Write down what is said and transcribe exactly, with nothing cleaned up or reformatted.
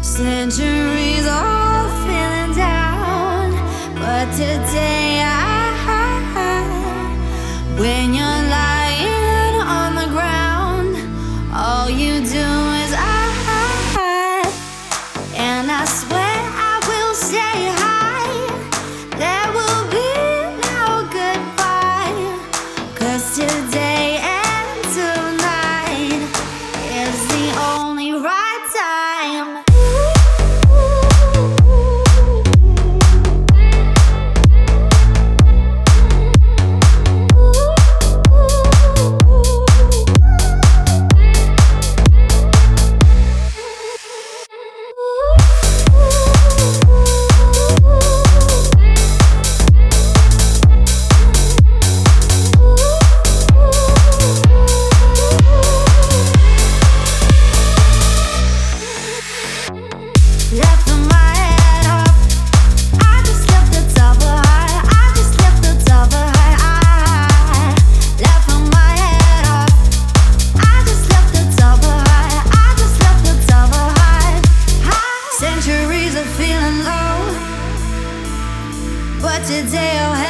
Centuries all feeling down, but today I, when you're lying on the ground, all you do is I, and I swear I will say hi. There will be no goodbye, 'cause today and tonight is the only right time. Lifting my head up, I just lift the top high. I just lift the top high. Lifting my head up, I just lift the top high. I just lift the top high. High. Centuries of feeling low, but today I'll